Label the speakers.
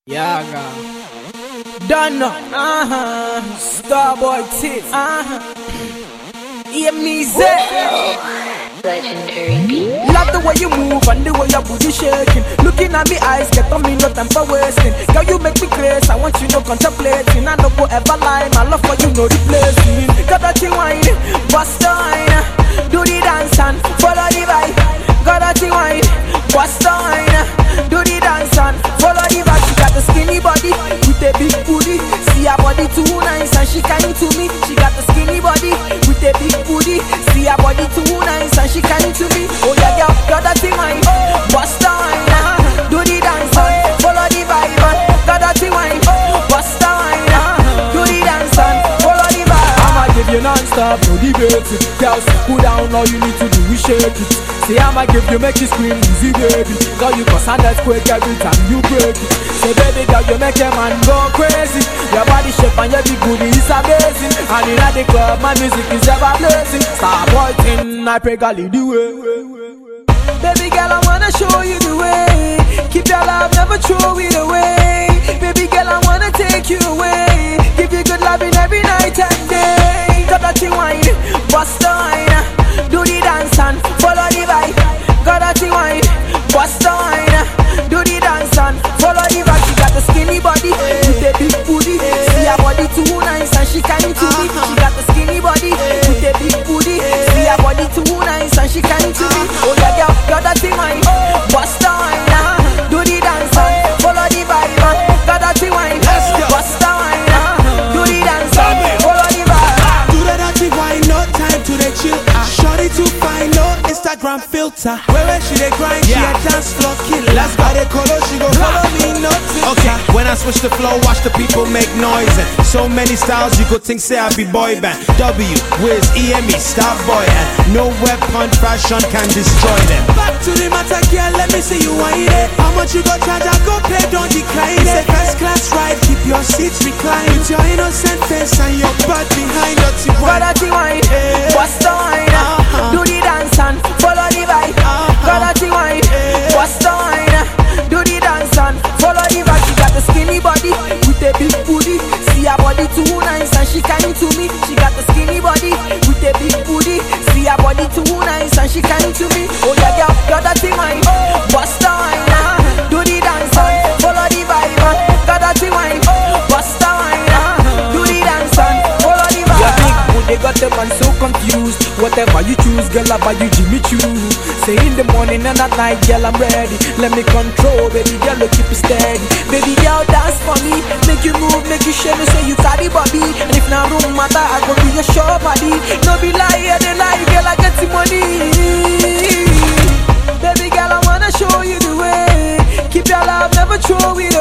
Speaker 1: Yaga Donna Starboy Tiff EMZ
Speaker 2: Legendary beat.
Speaker 1: Love the way you move and the way your booty shaking. Looking at me eyes, get on me, no time for wasting. Girl, you make me crazy, I want you no contemplating. I no go ever lie, my love for you no replacing. Got that thing wine, bust wine. Do the dance and follow the vibe. Got that thing wine, bust wine. Do the dance and follow the vibe. She got the skinny body with a big booty. See her body too nice and she kind to me. She got the skinny body with a big booty. See her body too nice and she kind to me. Oh yeah, girl, got that thing wine, bust wine. Do the dance and follow the vibe. Got that thing wine, bust wine. Do the dance and follow the vibe. I'ma give you non-stop, no debate. Girl, cool down, all you need to do is shake it. Say I'ma give you, make you scream easy, baby. Girl, you cause an earthquake every time you break it. Say baby girl, you make a man go crazy. Your body shape and your big booty is amazing. And in the club, my music is ever blazing. Starboy thing, I pray God lead the way. Baby girl, I wanna show you the way. Keep your love, never throw it away. Baby girl, I wanna take you away. Give you good loving every night and day. Got that thing wine, bust wine. Do the dance and follow the vibe. Got that thing wine, bust wine. Do the dance and follow the vibe. She got the skinny body with a big booty. See her body too nice and she kind to me. She got the skinny body with a big booty. See her body too nice and she kind to me. Oh yeah, girl, got that thing wine, bust wine. Do the dance and follow the vibe. Got that thing wine, bust wine. Do the dance and follow the vibe.
Speaker 3: Do that dirty wine, no time to the chill. Shorty too fine, no Instagram filter. Where she dey grind, she a dance floor killer. Let's go. I dey color, she go follow me, no filter.
Speaker 4: Okay, when I switch the flow, watch the people make noise. And so many styles, you could think say I be boy band. W, Wiz, EME, Starboy, and no weapon fashion can destroy them.
Speaker 3: Back to the matter, girl, let me see you whine it. How much you go charge, I go pay, don't decline it. Say first class ride, keep your seats reclined. With your innocent face and your butt behind dirty
Speaker 1: Got
Speaker 3: wine.
Speaker 1: that thing wine, bust wine. Do the dance and follow the vibe. Got that thing wine, bust wine. Do the dance and follow the vibe. She got the skinny body with a big booty. See her body too nice and she kind to me. She got the skinny body with a big booty. See her body too nice and she kind to me. Oh yeah, girl, got that thing wine, bust wine. Do the dance and follow the vibe. Got that thing wine, bust wine. Do the dance and follow the vibe. Your big booty got the man so confused. Whatever you choose, girl, I buy you Jimmy Choo. Say in the morning and at night, girl, I'm ready. Let me control, baby girl, look, keep it steady. Baby girl, dance for me. Make you move, make you shake me, say you carry body. And if not room matter, I go be your show body. No be lie, yeah, they lie, girl, I get the money. Baby girl, I wanna show you the way. Keep your love, never throw it